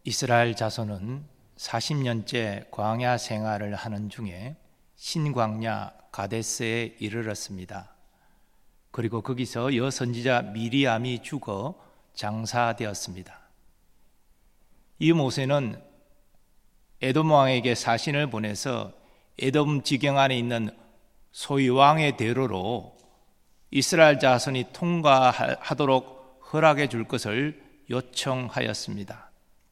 이스라엘 자손은 40년째 광야 생활을 하는 중에 신광야 가데스에 이르렀습니다. 그리고 거기서 여선지자 미리암이 죽어 장사되었습니다. 이 모세는 에돔 왕에게 사신을 보내서 에돔 지경 안에 있는 소위 왕의 대로로 이스라엘 자손이 통과하도록 허락해 줄 것을 요청하였습니다.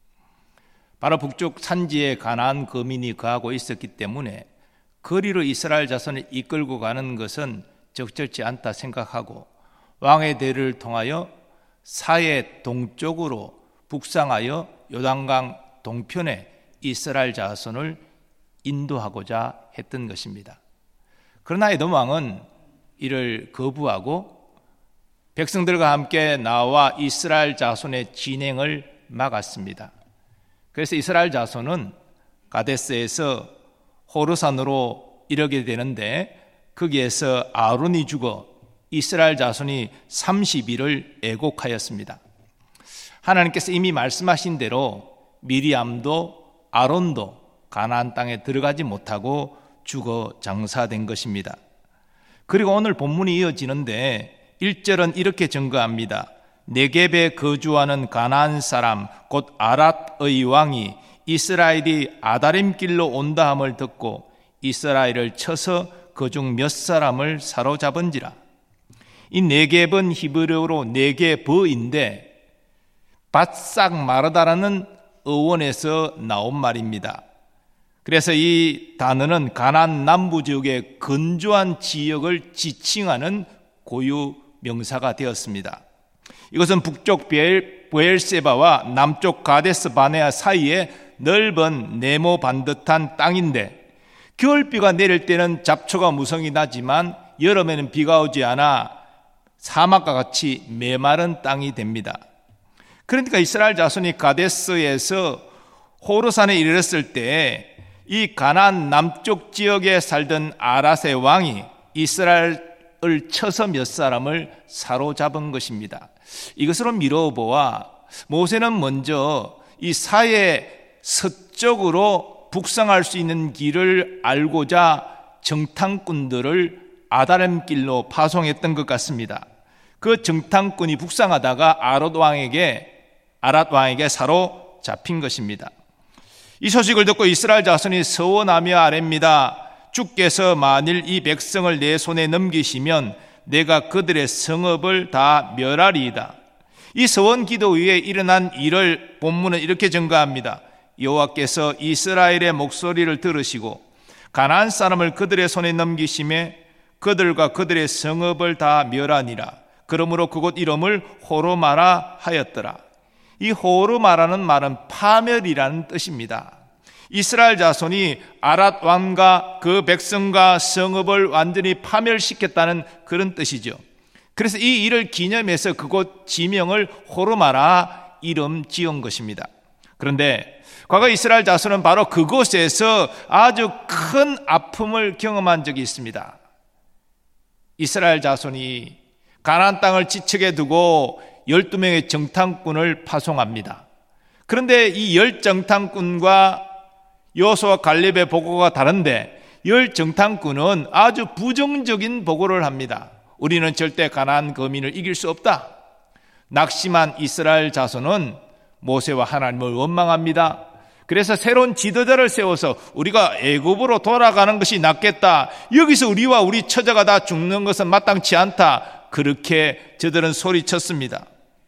바로 북쪽 산지에 가나안 거민이 거하고 있었기 때문에 거리로 이스라엘 자손을 이끌고 가는 것은 적절치 않다 생각하고 왕의 대를 통하여 사해 동쪽으로 북상하여 요단강 동편에 이스라엘 자손을 인도하고자 했던 것입니다. 그러나 에돔 왕은 이를 거부하고 백성들과 함께 나와 이스라엘 자손의 진행을 막았습니다. 그래서 이스라엘 자손은 가데스에서 호르산으로 이르게 되는데 거기에서 아론이 죽어 이스라엘 자손이 30일을 애곡하였습니다. 하나님께서 이미 말씀하신 대로 미리암도 아론도 가나안 땅에 들어가지 못하고 죽어 장사된 것입니다. 그리고 오늘 본문이 이어지는데 1절은 이렇게 증거합니다. 네겝에 거주하는 가나안 사람 곧 아랏의 왕이 이스라엘이 아다림 길로 온다함을 듣고 이스라엘을 쳐서 그중 몇 사람을 사로잡은지라. 이 네겝은 히브리어로 네게버인데 바싹 마르다라는 어원에서 나온 말입니다. 그래서 이 단어는 가나안 남부 지역의 건조한 지역을 지칭하는 고유 명사가 되었습니다. 이것은 북쪽 브엘세바와 남쪽 가데스 바네아 사이에 넓은 네모 반듯한 땅인데 겨울비가 내릴 때는 잡초가 무성이 나지만 여름에는 비가 오지 않아 사막과 같이 메마른 땅이 됩니다. 그러니까 이스라엘 자손이 가데스에서 호르산에 이르렀을 때 이 가나안 남쪽 지역에 살던 아랏의 왕이 이스라엘을 쳐서 몇 사람을 사로잡은 것입니다. 이것으로 미뤄보아 모세는 먼저 이 사해 서쪽으로 북상할 수 있는 길을 알고자 정탐꾼들을 아다람 길로 파송했던 것 같습니다. 그 정탐꾼이 북상하다가 아랏 왕에게 사로잡힌 것입니다. 이 소식을 듣고 이스라엘 자손이 서원하며 아뢰입니다. 주께서 만일 이 백성을 내 손에 넘기시면 내가 그들의 성읍을 다 멸하리이다. 이 서원 기도 위에 일어난 일을 본문은 이렇게 증거합니다. 여호와께서 이스라엘의 목소리를 들으시고 가나안 사람을 그들의 손에 넘기심에 그들과 그들의 성읍을 다 멸하니라. 그러므로 그곳 이름을 호르마라 하였더라. 이 호르마라는 말은 파멸이라는 뜻입니다. 이스라엘 자손이 아랏 왕과 그 백성과 성읍을 완전히 파멸시켰다는 그런 뜻이죠. 그래서 이 일을 기념해서 그곳 지명을 호르마라 이름 지은 것입니다. 그런데 과거 이스라엘 자손은 바로 그곳에서 아주 큰 아픔을 경험한 적이 있습니다. 이스라엘 자손이 가나안 땅을 지척에 두고 12명의 정탐꾼을 파송합니다. 그런데 이 10정탐꾼과 여호수아 갈렙의 보고가 다른데 10정탐꾼은 아주 부정적인 보고를 합니다. 우리는 절대 가나안 거민을 이길 수 없다. 낙심한 이스라엘 자손은 모세와 하나님을 원망합니다. 그래서 새로운 지도자를 세워서 우리가 애굽으로 돌아가는 것이 낫겠다. 여기서 우리와 우리 처자가 다 죽는 것은 마땅치 않다. 그렇게 저들은 소리쳤습니다.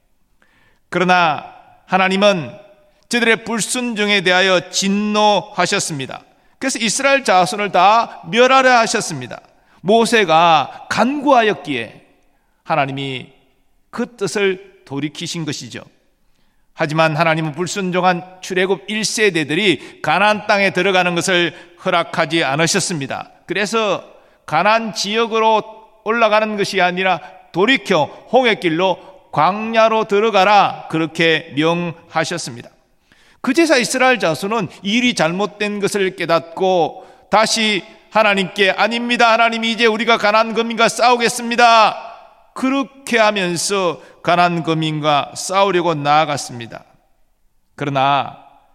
그러나 하나님은 저들의 불순종에 대하여 진노하셨습니다. 그래서 이스라엘 자손을 다 멸하려 하셨습니다. 모세가 간구하였기에 하나님이 그 뜻을 돌이키신 것이죠. 하지만 하나님은 불순종한 출애굽 1세대들이 가나안 땅에 들어가는 것을 허락하지 않으셨습니다. 그래서 가나안 지역으로 올라가는 것이 아니라 돌이켜 홍해길로 광야로 들어가라 그렇게 명하셨습니다. 그제서 이스라엘 자손은 일이 잘못된 것을 깨닫고 다시 하나님께 아닙니다. 하나님 이제 우리가 가나안 거민과 싸우겠습니다. 그렇게 하면서 가나안 거민과 싸우려고 나아갔습니다. 그러나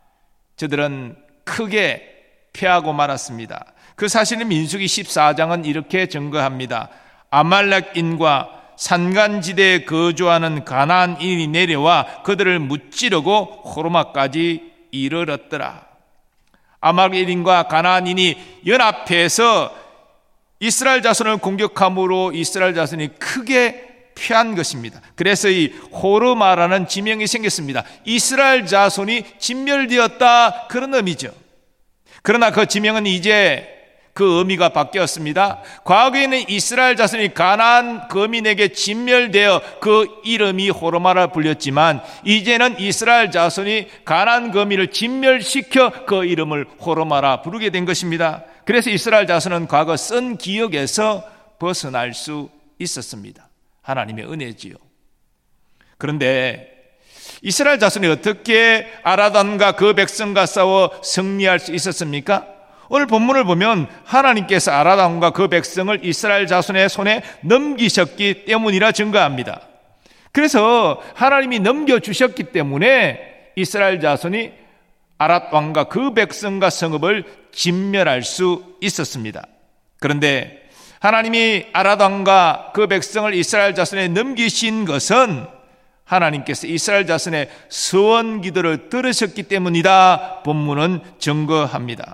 저들은 크게 패하고 말았습니다. 그 사실은 민수기 14장은 이렇게 증거합니다. 아말렉인과 산간지대에 거주하는 가나안인이 내려와 그들을 무찌르고 호르마까지 이르렀더라. 아말렉인과 가나안인이 연합해서 이스라엘 자손을 공격함으로 이스라엘 자손이 크게 패한 것입니다. 그래서 이 호르마라는 지명이 생겼습니다. 이스라엘 자손이 진멸되었다, 그런 의미죠. 그러나 그 지명은 이제 그 의미가 바뀌었습니다. 과거에는 이스라엘 자손이 가나안 거민에게 진멸되어 그 이름이 호르마라 불렸지만, 이제는 이스라엘 자손이 가나안 거민을 진멸시켜 그 이름을 호르마라 부르게 된 것입니다. 그래서 이스라엘 자손은 과거 쓴 기억에서 벗어날 수 있었습니다. 하나님의 은혜지요. 그런데 이스라엘 자손이 어떻게 아라단과 그 백성과 싸워 승리할 수 있었습니까? 오늘 본문을 보면 하나님께서 아라단과 그 백성을 이스라엘 자손의 손에 넘기셨기 때문이라 증거합니다. 그래서 하나님이 넘겨주셨기 때문에 이스라엘 자손이 아랏 왕과 그 백성과 성읍을 진멸할 수 있었습니다. 그런데 하나님이 아랏 왕과 그 백성을 이스라엘 자손에 넘기신 것은 하나님께서 이스라엘 자손의 서원 기도를 들으셨기 때문이다, 본문은 증거합니다.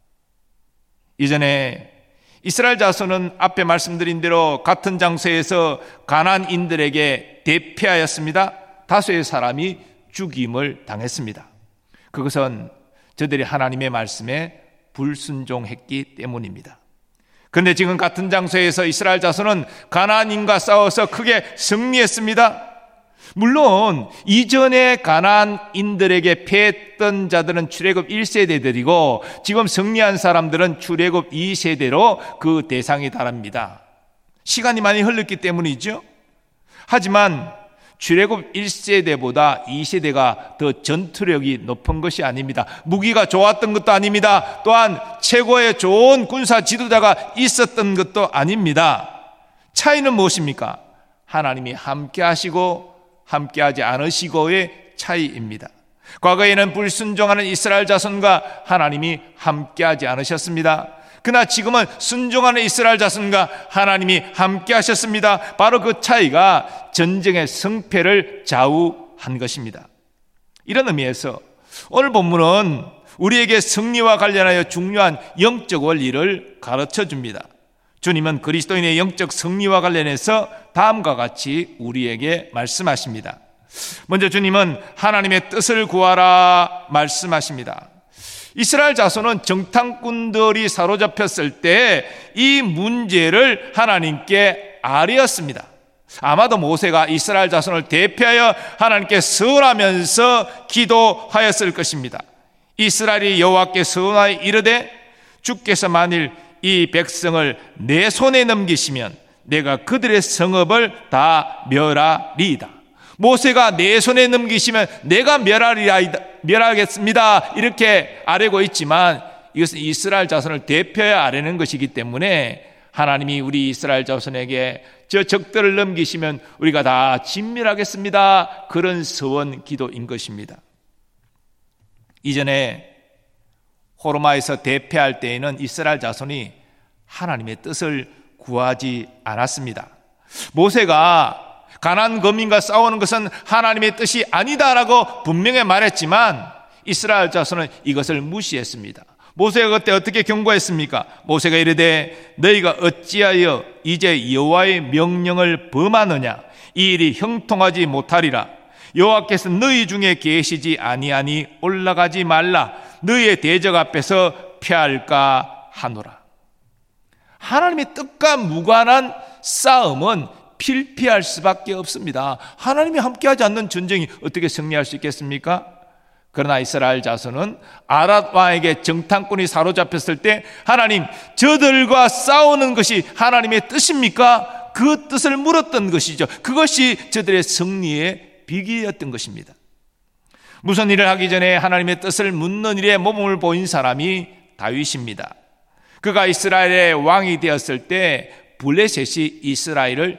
이전에 이스라엘 자손은 앞에 말씀드린 대로 같은 장소에서 가나안인들에게 대패하였습니다. 다수의 사람이 죽임을 당했습니다. 그것은 저들이 하나님의 말씀에 불순종했기 때문입니다. 그런데 지금 같은 장소에서 이스라엘 자손은 가나안인과 싸워서 크게 승리했습니다. 물론 이전에 가나안인들에게 패했던 자들은 출애굽 1세대들이고 지금 승리한 사람들은 출애굽 2세대로 그 대상이 다릅니다. 시간이 많이 흘렀기 때문이죠. 하지만 출애굽 1세대보다 2세대가 더 전투력이 높은 것이 아닙니다. 무기가 좋았던 것도 아닙니다. 또한 최고의 좋은 군사 지도자가 있었던 것도 아닙니다. 차이는 무엇입니까? 하나님이 함께 하시고 함께하지 않으시고의 차이입니다. 과거에는 불순종하는 이스라엘 자손과 하나님이 함께하지 않으셨습니다. 그러나 지금은 순종하는 이스라엘 자손과 하나님이 함께하셨습니다. 바로 그 차이가 전쟁의 승패를 좌우한 것입니다. 이런 의미에서 오늘 본문은 우리에게 승리와 관련하여 중요한 영적 원리를 가르쳐 줍니다. 주님은 그리스도인의 영적 승리와 관련해서 다음과 같이 우리에게 말씀하십니다. 먼저 주님은 하나님의 뜻을 구하라 말씀하십니다. 이스라엘 자손은 정탐꾼들이 사로잡혔을 때 이 문제를 하나님께 아뢰었습니다. 아마도 모세가 이스라엘 자손을 대표하여 하나님께 서원하면서 기도하였을 것입니다. 이스라엘이 여호와께 서원하여 이르되 주께서 만일 이 백성을 내 손에 넘기시면 내가 그들의 성읍을 다 멸하리이다. 모세가 내 손에 넘기시면 내가 멸하겠습니다, 이렇게 아뢰고 있지만 이것은 이스라엘 자손을 대표해 아뢰는 것이기 때문에 하나님이 우리 이스라엘 자손에게 저 적들을 넘기시면 우리가 다 진멸하겠습니다, 그런 서원 기도인 것입니다. 이전에 호르마에서 대패할 때에는 이스라엘 자손이 하나님의 뜻을 구하지 않았습니다. 모세가 가나안 거민과 싸우는 것은 하나님의 뜻이 아니다라고 분명히 말했지만 이스라엘 자손은 이것을 무시했습니다. 모세가 그때 어떻게 경고했습니까? 모세가 이르되 너희가 어찌하여 이제 여호와의 명령을 범하느냐? 이 일이 형통하지 못하리라. 여호와께서 너희 중에 계시지 아니하니 올라가지 말라. 너희의 대적 앞에서 피할까 하노라. 하나님의 뜻과 무관한 싸움은 필피할 수밖에 없습니다. 하나님이 함께하지 않는 전쟁이 어떻게 승리할 수 있겠습니까? 그러나 이스라엘 자손은 아랏 왕에게 정탐꾼이 사로잡혔을 때 하나님, 저들과 싸우는 것이 하나님의 뜻입니까? 그 뜻을 물었던 것이죠. 그것이 저들의 승리의 비결이었던 것입니다. 무슨 일을 하기 전에 하나님의 뜻을 묻는 일에 모범을 보인 사람이 다윗입니다. 그가 이스라엘의 왕이 되었을 때 블레셋이 이스라엘을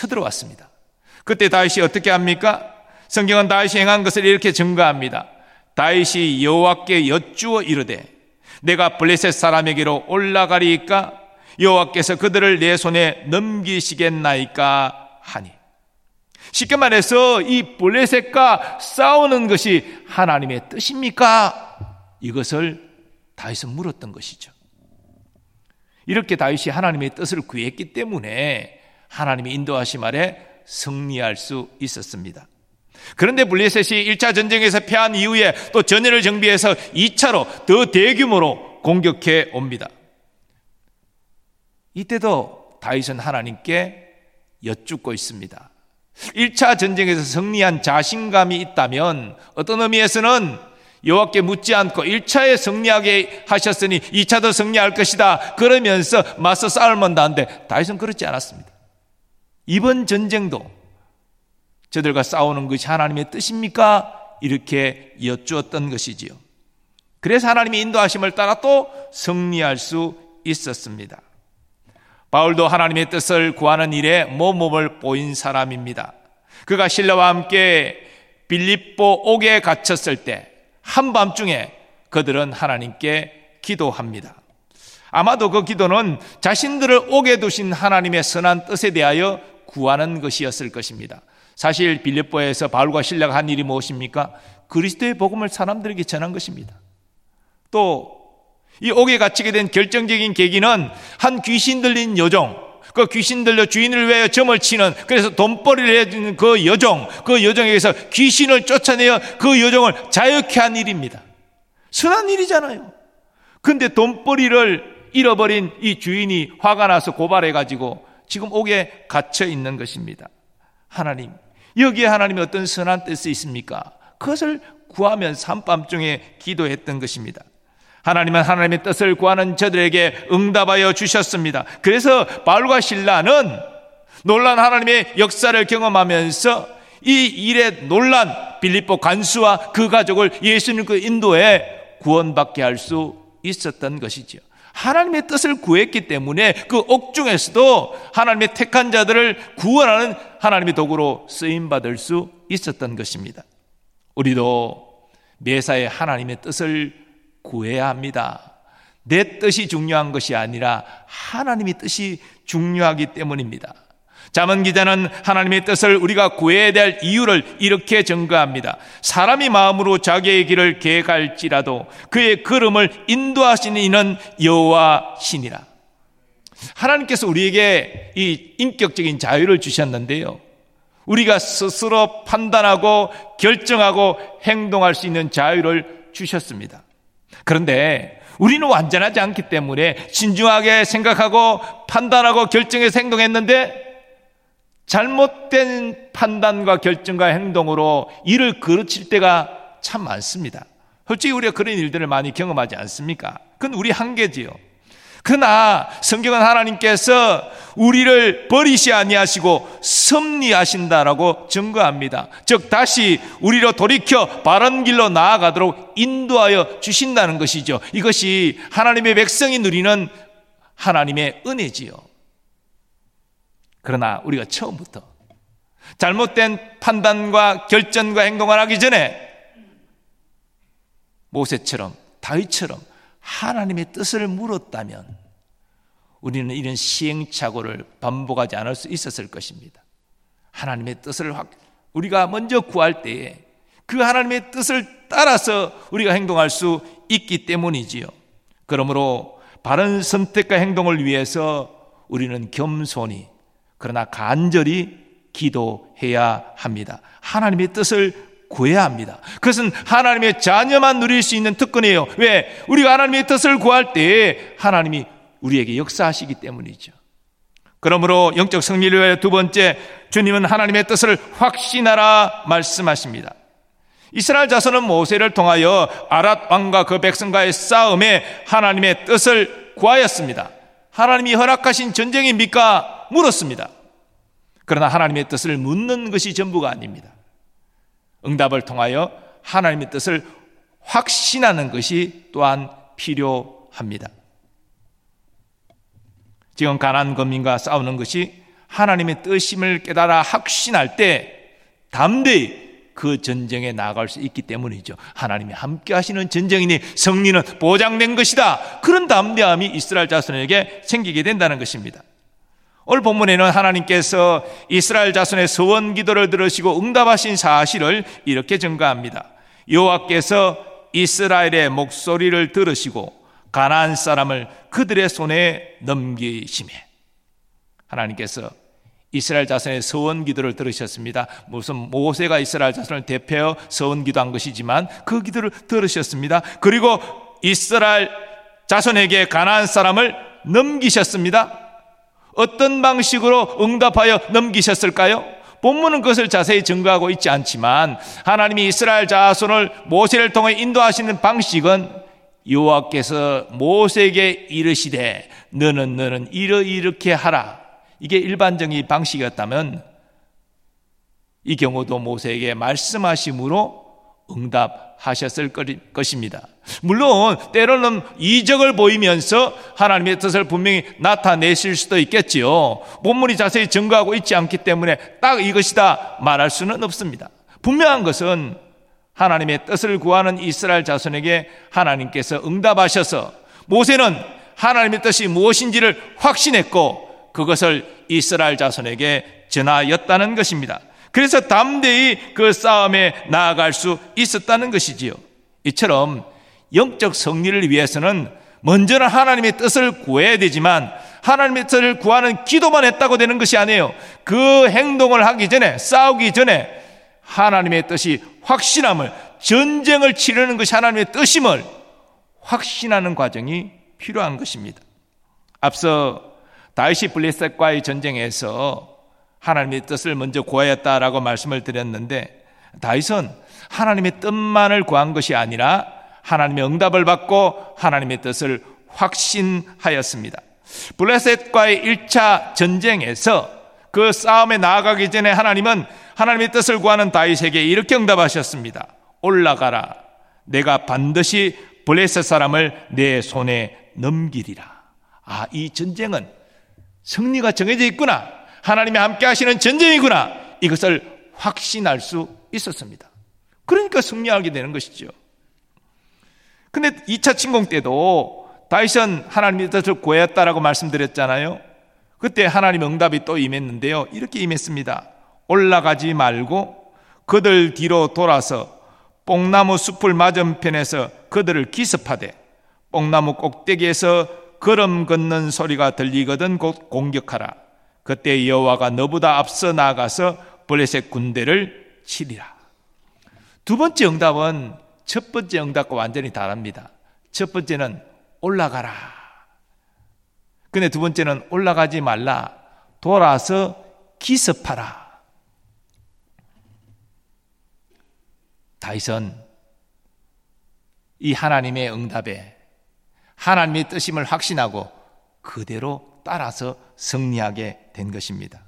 쳐들어왔습니다. 그때 다윗이 어떻게 합니까? 성경은 다윗이 행한 것을 이렇게 증거합니다. 다윗이 여호와께 여쭈어 이르되 내가 블레셋 사람에게로 올라가리이까 여호와께서 그들을 내 손에 넘기시겠나이까 하니. 쉽게 말해서 이 블레셋과 싸우는 것이 하나님의 뜻입니까? 이것을 다윗은 물었던 것이죠. 이렇게 다윗이 하나님의 뜻을 구했기 때문에 하나님의 인도하심 아래 승리할 수 있었습니다. 그런데 블레셋이 1차 전쟁에서 패한 이후에 또 전열을 정비해서 2차로 더 대규모로 공격해 옵니다. 이때도 다윗은 하나님께 여쭙고 있습니다. 1차 전쟁에서 승리한 자신감이 있다면 어떤 의미에서는 여호와께 묻지 않고 1차에 승리하게 하셨으니 2차도 승리할 것이다 그러면서 맞서 싸울만 하는데 다윗은 그렇지 않았습니다. 이번 전쟁도 저들과 싸우는 것이 하나님의 뜻입니까? 이렇게 여쭈었던 것이지요. 그래서 하나님의 인도하심을 따라 또 승리할 수 있었습니다. 바울도 하나님의 뜻을 구하는 일에 모범을 보인 사람입니다. 그가 신라와 함께 빌립보 옥에 갇혔을 때 한밤중에 그들은 하나님께 기도합니다. 아마도 그 기도는 자신들을 옥에 두신 하나님의 선한 뜻에 대하여 구하는 것이었을 것입니다. 사실 빌립보에서 바울과 신라가 한 일이 무엇입니까? 그리스도의 복음을 사람들에게 전한 것입니다. 또 이 옥에 갇히게 된 결정적인 계기는 한 귀신 들린 여종, 그 귀신 들려 주인을 위하여 점을 치는, 그래서 돈벌이를 해주는 그 여종에게서 귀신을 쫓아내어 그 여종을 자유케 한 일입니다. 선한 일이잖아요. 근데 돈벌이를 잃어버린 이 주인이 화가 나서 고발해가지고 지금 옥에 갇혀 있는 것입니다. 하나님, 여기에 하나님의 어떤 선한 뜻이 있습니까? 그것을 구하면서 한밤중에 기도했던 것입니다. 하나님은 하나님의 뜻을 구하는 저들에게 응답하여 주셨습니다. 그래서 바울과 실라는 놀란 하나님의 역사를 경험하면서 이 일에 놀란 빌립보 간수와 그 가족을 예수님 그 인도에 구원받게 할 수 있었던 것이죠. 하나님의 뜻을 구했기 때문에 그 옥중에서도 하나님의 택한 자들을 구원하는 하나님의 도구로 쓰임받을 수 있었던 것입니다. 우리도 매사에 하나님의 뜻을 구해야 합니다. 내 뜻이 중요한 것이 아니라 하나님의 뜻이 중요하기 때문입니다. 잠언 기자는 하나님의 뜻을 우리가 구해야 될 이유를 이렇게 증거합니다. 사람이 마음으로 자기의 길을 계획할지라도 그의 걸음을 인도하시는 이는 여호와시니라. 하나님께서 우리에게 이 인격적인 자유를 주셨는데요, 우리가 스스로 판단하고 결정하고 행동할 수 있는 자유를 주셨습니다. 그런데 우리는 완전하지 않기 때문에 신중하게 생각하고 판단하고 결정해서 행동했는데 잘못된 판단과 결정과 행동으로 일을 그르칠 때가 참 많습니다. 솔직히 우리가 그런 일들을 많이 경험하지 않습니까? 그건 우리 한계지요. 그러나 성경은 하나님께서 우리를 버리시 아니하시고 섭리하신다라고 증거합니다. 즉 다시 우리로 돌이켜 바른 길로 나아가도록 인도하여 주신다는 것이죠. 이것이 하나님의 백성이 누리는 하나님의 은혜지요. 그러나 우리가 처음부터 잘못된 판단과 결정과 행동을 하기 전에 모세처럼 다윗처럼 하나님의 뜻을 물었다면 우리는 이런 시행착오를 반복하지 않을 수 있었을 것입니다. 하나님의 뜻을 우리가 먼저 구할 때에 그 하나님의 뜻을 따라서 우리가 행동할 수 있기 때문이지요. 그러므로 바른 선택과 행동을 위해서 우리는 겸손히 그러나 간절히 기도해야 합니다. 하나님의 뜻을 구해야 합니다. 그것은 하나님의 자녀만 누릴 수 있는 특권이에요. 왜? 우리가 하나님의 뜻을 구할 때 하나님이 우리에게 역사하시기 때문이죠. 그러므로 영적 승리를 위해 두 번째, 주님은 하나님의 뜻을 확신하라 말씀하십니다. 이스라엘 자손은 모세를 통하여 아랏 왕과 그 백성과의 싸움에 하나님의 뜻을 구하였습니다. 하나님이 허락하신 전쟁입니까? 물었습니다. 그러나 하나님의 뜻을 묻는 것이 전부가 아닙니다. 응답을 통하여 하나님의 뜻을 확신하는 것이 또한 필요합니다. 지금 가나안 거민과 싸우는 것이 하나님의 뜻임을 깨달아 확신할 때 담대히 그 전쟁에 나아갈 수 있기 때문이죠. 하나님이 함께 하시는 전쟁이니 승리는 보장된 것이다. 그런 담대함이 이스라엘 자손에게 생기게 된다는 것입니다. 오늘 본문에는 하나님께서 이스라엘 자손의 소원 기도를 들으시고 응답하신 사실을 이렇게 증거합니다. 여호와께서 이스라엘의 목소리를 들으시고 가나안 사람을 그들의 손에 넘기시매. 하나님께서 이스라엘 자손의 서원 기도를 들으셨습니다. 무슨 모세가 이스라엘 자손을 대표하여 서원 기도한 것이지만 그 기도를 들으셨습니다. 그리고 이스라엘 자손에게 가나안 사람을 넘기셨습니다. 어떤 방식으로 응답하여 넘기셨을까요? 본문은 그것을 자세히 증거하고 있지 않지만 하나님이 이스라엘 자손을 모세를 통해 인도하시는 방식은 여호와께서 모세에게 이르시되 너는 이렇게 하라. 이게 일반적인 방식이었다면 이 경우도 모세에게 말씀하심으로 응답하셨을 것입니다. 물론 때로는 이적을 보이면서 하나님의 뜻을 분명히 나타내실 수도 있겠지요. 본문이 자세히 증거하고 있지 않기 때문에 딱 이것이다 말할 수는 없습니다. 분명한 것은 하나님의 뜻을 구하는 이스라엘 자손에게 하나님께서 응답하셔서 모세는 하나님의 뜻이 무엇인지를 확신했고 그것을 이스라엘 자손에게 전하였다는 것입니다. 그래서 담대히 그 싸움에 나아갈 수 있었다는 것이지요. 이처럼 영적 승리를 위해서는 먼저는 하나님의 뜻을 구해야 되지만 하나님의 뜻을 구하는 기도만 했다고 되는 것이 아니에요. 그 행동을 하기 전에, 싸우기 전에 하나님의 뜻이 확신함을, 전쟁을 치르는 것이 하나님의 뜻임을 확신하는 과정이 필요한 것입니다. 앞서 다윗이 블레셋과의 전쟁에서 하나님의 뜻을 먼저 구하였다라고 말씀을 드렸는데 다윗은 하나님의 뜻만을 구한 것이 아니라 하나님의 응답을 받고 하나님의 뜻을 확신하였습니다. 블레셋과의 1차 전쟁에서 그 싸움에 나아가기 전에 하나님은 하나님의 뜻을 구하는 다윗에게 이렇게 응답하셨습니다. 올라가라. 내가 반드시 블레셋 사람을 내 손에 넘기리라. 이 전쟁은 승리가 정해져 있구나. 하나님이 함께 하시는 전쟁이구나. 이것을 확신할 수 있었습니다. 그러니까 승리하게 되는 것이죠. 근데 2차 침공 때도 다윗은 하나님의 뜻을 구했다라고 말씀드렸잖아요. 그때 하나님의 응답이 또 임했는데요. 이렇게 임했습니다. 올라가지 말고 그들 뒤로 돌아서 뽕나무 숲을 맞은편에서 그들을 기습하되 뽕나무 꼭대기에서 걸음 걷는 소리가 들리거든 곧 공격하라. 그때 여호와가 너보다 앞서 나아가서 블레셋 군대를 치리라. 두 번째 응답은 첫 번째 응답과 완전히 다릅니다. 첫 번째는 올라가라. 근데 두 번째는 올라가지 말라. 돌아서 기습하라. 다윗은 이 하나님의 응답에 하나님의 뜻임을 확신하고 그대로 따라서 승리하게 된 것입니다.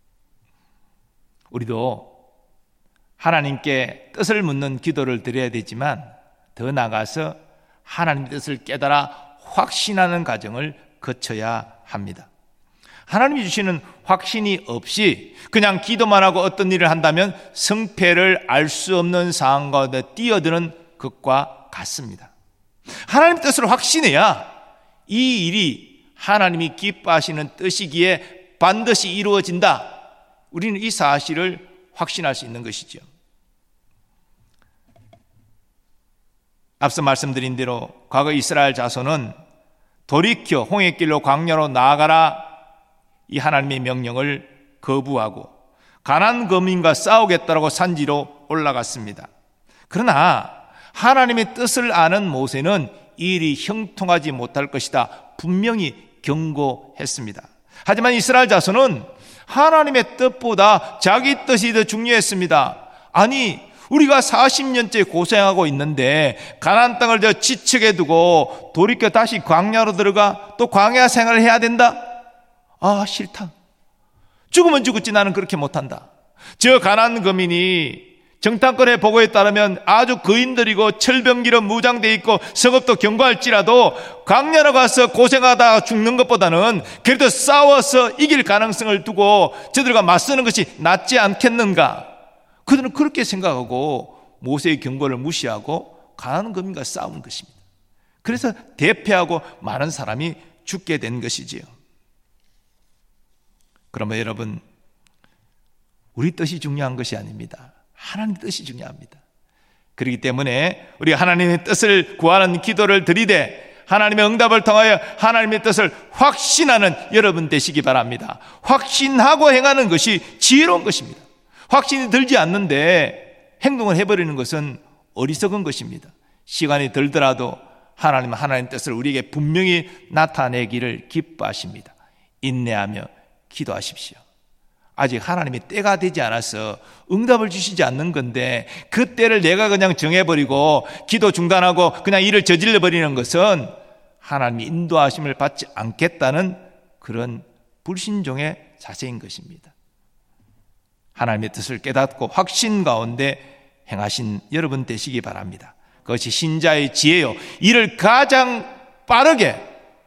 우리도 하나님께 뜻을 묻는 기도를 드려야 되지만 더 나아가서 하나님의 뜻을 깨달아 확신하는 과정을 거쳐야 합니다. 하나님이 주시는 확신이 없이 그냥 기도만 하고 어떤 일을 한다면 승패를 알 수 없는 상황 가운데 뛰어드는 것과 같습니다. 하나님의 뜻을 확신해야 이 일이 하나님이 기뻐하시는 뜻이기에 반드시 이루어진다. 우리는 이 사실을 확신할 수 있는 것이죠. 앞서 말씀드린 대로 과거 이스라엘 자손은 돌이켜 홍해길로 광야로 나아가라 이 하나님의 명령을 거부하고 가나안 거민과 싸우겠다라고 산지로 올라갔습니다. 그러나 하나님의 뜻을 아는 모세는 이 일이 형통하지 못할 것이다 분명히 경고했습니다. 하지만 이스라엘 자손은 하나님의 뜻보다 자기 뜻이 더 중요했습니다. 아니 우리가 40년째 고생하고 있는데 가나안 땅을 저 지척에 두고 돌이켜 다시 광야로 들어가 또 광야 생활을 해야 된다? 싫다. 죽으면 죽었지 나는 그렇게 못한다. 저 가나안 거민이 정탐꾼의 보고에 따르면 아주 거인들이고 철병기로 무장되어 있고 성읍도 견고할지라도 광야로 가서 고생하다 죽는 것보다는 그래도 싸워서 이길 가능성을 두고 저들과 맞서는 것이 낫지 않겠는가? 그들은 그렇게 생각하고 모세의 경고를 무시하고 가나안 거민과 싸운 것입니다. 그래서 대패하고 많은 사람이 죽게 된 것이지요. 그러면 여러분, 우리 뜻이 중요한 것이 아닙니다. 하나님 뜻이 중요합니다. 그렇기 때문에 우리 하나님의 뜻을 구하는 기도를 드리되 하나님의 응답을 통하여 하나님의 뜻을 확신하는 여러분 되시기 바랍니다. 확신하고 행하는 것이 지혜로운 것입니다. 확신이 들지 않는데 행동을 해버리는 것은 어리석은 것입니다. 시간이 들더라도 하나님은 하나님의 뜻을 우리에게 분명히 나타내기를 기뻐하십니다. 인내하며 기도하십시오. 아직 하나님의 때가 되지 않아서 응답을 주시지 않는 건데 그 때를 내가 그냥 정해버리고 기도 중단하고 그냥 일을 저질러버리는 것은 하나님의 인도하심을 받지 않겠다는 그런 불신종의 자세인 것입니다. 하나님의 뜻을 깨닫고 확신 가운데 행하신 여러분 되시기 바랍니다. 그것이 신자의 지혜요, 이를 가장 빠르게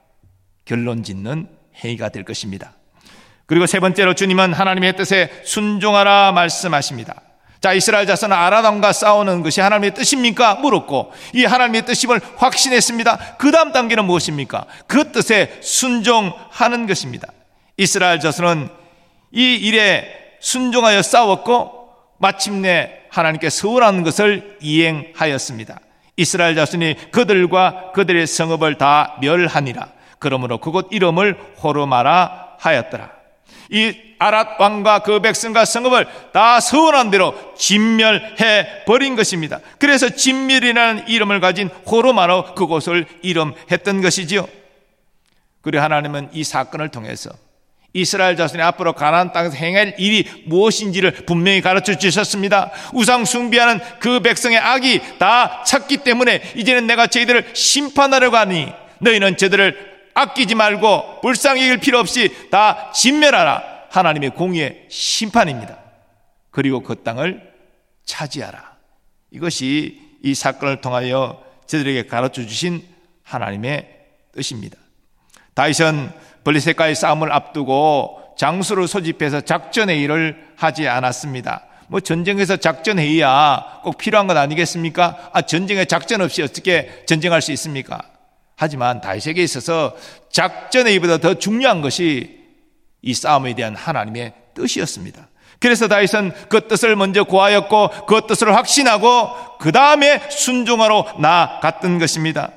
결론 짓는 행위가 될 것입니다. 그리고 세 번째로 주님은 하나님의 뜻에 순종하라 말씀하십니다. 자, 이스라엘 자손은 아람과 싸우는 것이 하나님의 뜻입니까? 물었고 이 하나님의 뜻임을 확신했습니다. 그 다음 단계는 무엇입니까? 그 뜻에 순종하는 것입니다. 이스라엘 자손은 이 일에 순종하여 싸웠고 마침내 하나님께 서운한 것을 이행하였습니다. 이스라엘 자손이 그들과 그들의 성읍을 다 멸하니라. 그러므로 그곳 이름을 호르마라 하였더라. 이 아랏 왕과 그 백성과 성읍을 다 서운한 대로 진멸해 버린 것입니다. 그래서 진멸이라는 이름을 가진 호르마로 그곳을 이름했던 것이지요. 그리고 하나님은 이 사건을 통해서 이스라엘 자손이 앞으로 가나안 땅에서 행할 일이 무엇인지를 분명히 가르쳐 주셨습니다. 우상 숭배하는 그 백성의 악이 다 찼기 때문에 이제는 내가 저희들을 심판하려고 하니 너희는 저들을 아끼지 말고 불쌍히 여길 필요 없이 다 진멸하라. 하나님의 공의의 심판입니다. 그리고 그 땅을 차지하라. 이것이 이 사건을 통하여 저들에게 가르쳐 주신 하나님의 뜻입니다. 다윗은 블레셋과의 싸움을 앞두고 장수를 소집해서 작전회의를 하지 않았습니다. 전쟁에서 작전회의야 꼭 필요한 것 아니겠습니까? 전쟁에 작전 없이 어떻게 전쟁할 수 있습니까? 하지만 다윗에게 있어서 작전회의보다 더 중요한 것이 이 싸움에 대한 하나님의 뜻이었습니다. 그래서 다윗은 그 뜻을 먼저 구하였고 그 뜻을 확신하고 그 다음에 순종하러 나아갔던 것입니다.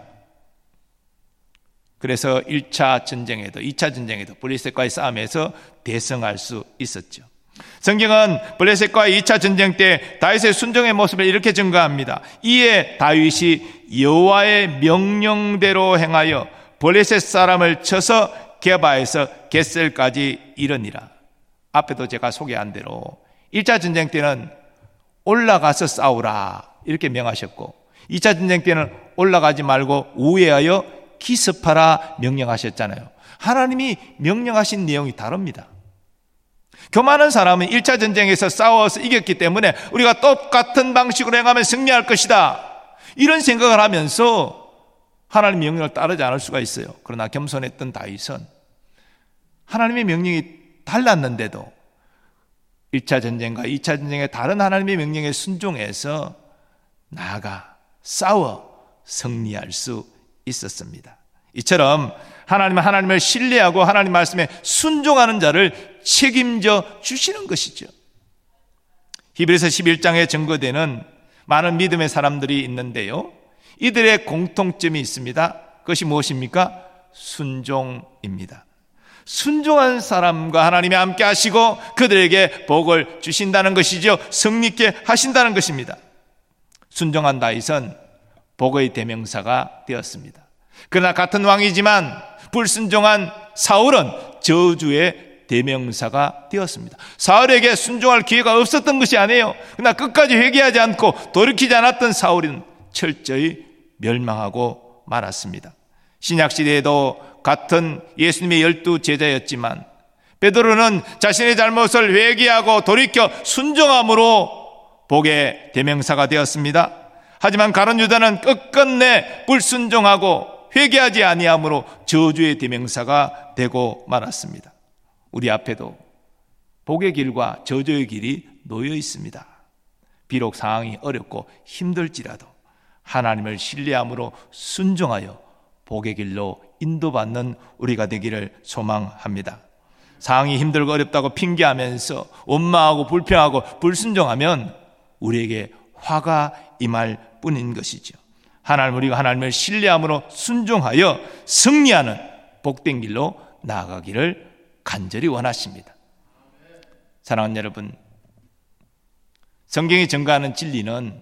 그래서 1차 전쟁에도 2차 전쟁에도 블레셋과의 싸움에서 대승할 수 있었죠. 성경은 블레셋과의 2차 전쟁 때 다윗의 순종의 모습을 이렇게 증거합니다. 이에 다윗이 여호와의 명령대로 행하여 블레셋 사람을 쳐서 게바에서 겟셀까지 이르니라. 앞에도 제가 소개한 대로 1차 전쟁 때는 올라가서 싸우라 이렇게 명하셨고 2차 전쟁 때는 올라가지 말고 우회하여 기습하라 명령하셨잖아요. 하나님이 명령하신 내용이 다릅니다. 교만한 사람은 1차 전쟁에서 싸워서 이겼기 때문에 우리가 똑같은 방식으로 행하면 승리할 것이다, 이런 생각을 하면서 하나님의 명령을 따르지 않을 수가 있어요. 그러나 겸손했던 다윗은 하나님의 명령이 달랐는데도 1차 전쟁과 2차 전쟁의 다른 하나님의 명령에 순종해서 나아가 싸워 승리할 수 있었습니다. 이처럼 하나님은 하나님을 신뢰하고 하나님 말씀에 순종하는 자를 책임져 주시는 것이죠. 히브리서 11장에 증거되는 많은 믿음의 사람들이 있는데요, 이들의 공통점이 있습니다. 그것이 무엇입니까? 순종입니다. 순종한 사람과 하나님이 함께 하시고 그들에게 복을 주신다는 것이죠. 승리케 하신다는 것입니다. 순종한 다윗은 복의 대명사가 되었습니다. 그러나 같은 왕이지만 불순종한 사울은 저주의 대명사가 되었습니다. 사울에게 순종할 기회가 없었던 것이 아니에요. 그러나 끝까지 회개하지 않고 돌이키지 않았던 사울은 철저히 멸망하고 말았습니다. 신약시대에도 같은 예수님의 12제자였지만 베드로는 자신의 잘못을 회개하고 돌이켜 순종함으로 복의 대명사가 되었습니다. 하지만 가룟 유다는 끝끝내 불순종하고 회개하지 아니함으로 저주의 대명사가 되고 말았습니다. 우리 앞에도 복의 길과 저주의 길이 놓여 있습니다. 비록 상황이 어렵고 힘들지라도 하나님을 신뢰함으로 순종하여 복의 길로 인도받는 우리가 되기를 소망합니다. 상황이 힘들고 어렵다고 핑계하면서 원망하고 불평하고 불순종하면 우리에게 화가 임할 뿐인 것이죠. 우리가 하나님을 신뢰함으로 순종하여 승리하는 복된 길로 나아가기를 간절히 원하십니다. 사랑하는 여러분, 성경이 증거하는 진리는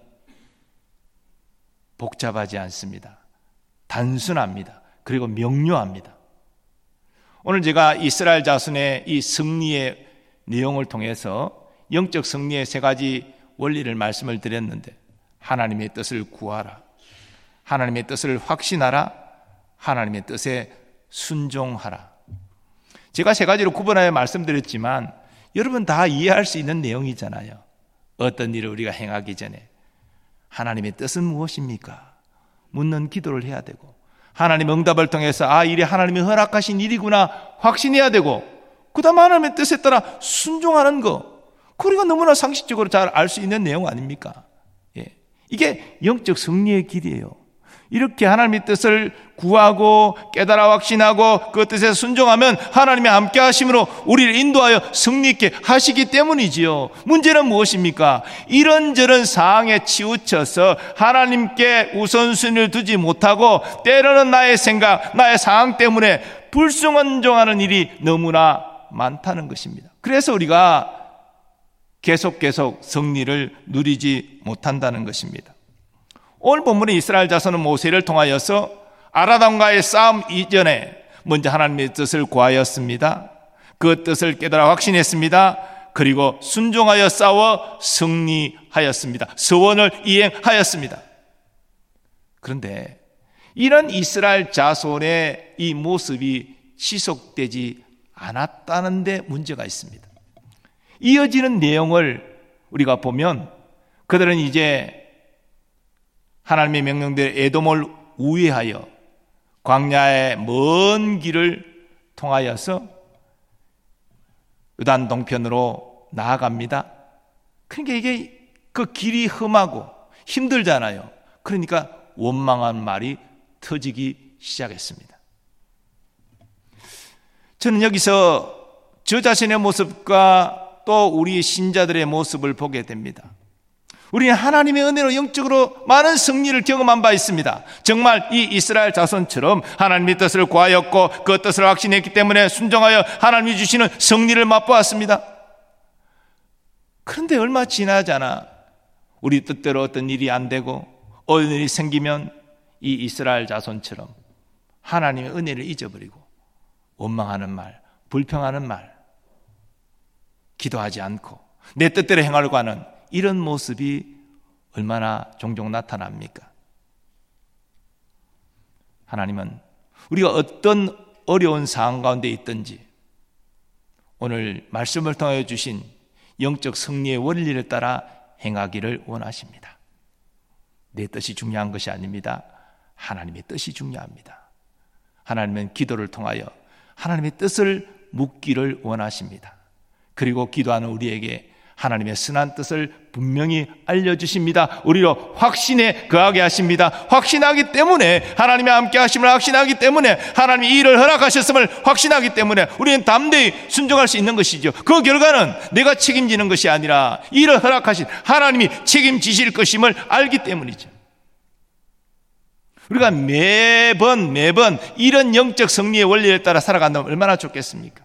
복잡하지 않습니다. 단순합니다. 그리고 명료합니다. 오늘 제가 이스라엘 자손의 이 승리의 내용을 통해서 영적 승리의 세 가지 원리를 말씀을 드렸는데, 하나님의 뜻을 구하라, 하나님의 뜻을 확신하라, 하나님의 뜻에 순종하라. 제가 세 가지로 구분하여 말씀드렸지만 여러분 다 이해할 수 있는 내용이잖아요. 어떤 일을 우리가 행하기 전에 하나님의 뜻은 무엇입니까? 묻는 기도를 해야 되고, 하나님의 응답을 통해서 일이 하나님이 허락하신 일이구나 확신해야 되고, 그 다음 하나님의 뜻에 따라 순종하는 거, 그리고 너무나 상식적으로 잘 알 수 있는 내용 아닙니까? 이게 영적 승리의 길이에요. 이렇게 하나님의 뜻을 구하고 깨달아 확신하고 그 뜻에 순종하면 하나님이 함께 하심으로 우리를 인도하여 승리 있게 하시기 때문이지요. 문제는 무엇입니까? 이런저런 상황에 치우쳐서 하나님께 우선순위를 두지 못하고 때로는 나의 생각, 나의 상황 때문에 불순종하는 일이 너무나 많다는 것입니다. 그래서 우리가 계속 승리를 누리지 못한다는 것입니다. 오늘 본문의 이스라엘 자손은 모세를 통하여서 아람과의 싸움 이전에 먼저 하나님의 뜻을 구하였습니다. 그 뜻을 깨달아 확신했습니다. 그리고 순종하여 싸워 승리하였습니다. 서원을 이행하였습니다. 그런데 이런 이스라엘 자손의 이 모습이 지속되지 않았다는 데 문제가 있습니다. 이어지는 내용을 우리가 보면 그들은 이제 하나님의 명령대로 에돔을 우회하여 광야의 먼 길을 통하여서 요단 동편으로 나아갑니다. 그러니까 이게 그 길이 험하고 힘들잖아요. 그러니까 원망한 말이 터지기 시작했습니다. 저는 여기서 저 자신의 모습과 또 우리 신자들의 모습을 보게 됩니다. 우리는 하나님의 은혜로 영적으로 많은 승리를 경험한 바 있습니다. 정말 이 이스라엘 자손처럼 하나님의 뜻을 구하였고 그 뜻을 확신했기 때문에 순종하여 하나님이 주시는 승리를 맛보았습니다. 그런데 얼마 지나지 않아 우리 뜻대로 어떤 일이 안 되고 어떤 일이 생기면 이 이스라엘 자손처럼 하나님의 은혜를 잊어버리고 원망하는 말, 불평하는 말, 기도하지 않고 내 뜻대로 행하려고 하는 이런 모습이 얼마나 종종 나타납니까? 하나님은 우리가 어떤 어려운 상황 가운데 있든지 오늘 말씀을 통하여 주신 영적 승리의 원리를 따라 행하기를 원하십니다. 내 뜻이 중요한 것이 아닙니다. 하나님의 뜻이 중요합니다. 하나님은 기도를 통하여 하나님의 뜻을 묻기를 원하십니다. 그리고 기도하는 우리에게 하나님의 선한 뜻을 분명히 알려주십니다. 우리로 확신에 거하게 하십니다. 확신하기 때문에 하나님의 함께 하심을 확신하기 때문에 하나님이 이 일을 허락하셨음을 확신하기 때문에 우리는 담대히 순종할 수 있는 것이죠. 그 결과는 내가 책임지는 것이 아니라 이 일을 허락하신 하나님이 책임지실 것임을 알기 때문이죠. 우리가 매번 이런 영적 승리의 원리에 따라 살아간다면 얼마나 좋겠습니까?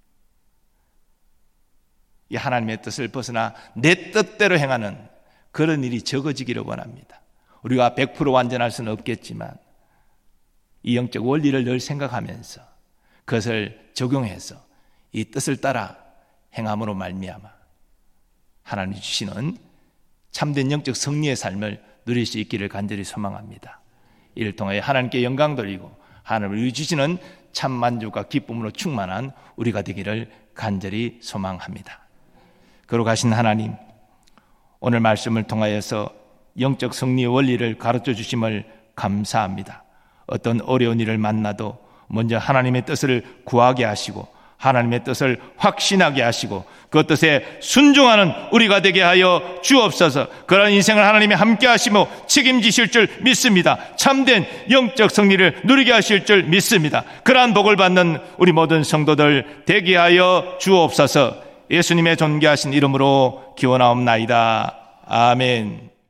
이 하나님의 뜻을 벗어나 내 뜻대로 행하는 그런 일이 적어지기를 원합니다. 우리가 100% 완전할 수는 없겠지만 이 영적 원리를 늘 생각하면서 그것을 적용해서 이 뜻을 따라 행함으로 말미암아 하나님이 주시는 참된 영적 승리의 삶을 누릴 수 있기를 간절히 소망합니다. 이를 통하여 하나님께 영광 돌리고 하나님을 주시는 참 만족과 기쁨으로 충만한 우리가 되기를 간절히 소망합니다. 거룩하신 하나님, 오늘 말씀을 통하여서 영적 승리의 원리를 가르쳐 주심을 감사합니다. 어떤 어려운 일을 만나도 먼저 하나님의 뜻을 구하게 하시고 하나님의 뜻을 확신하게 하시고 그 뜻에 순종하는 우리가 되게 하여 주옵소서. 그런 인생을 하나님이 함께 하시며 책임지실 줄 믿습니다. 참된 영적 승리를 누리게 하실 줄 믿습니다. 그러한 복을 받는 우리 모든 성도들 되게 하여 주옵소서. 예수님의 존귀하신 이름으로 기원하옵나이다. 아멘.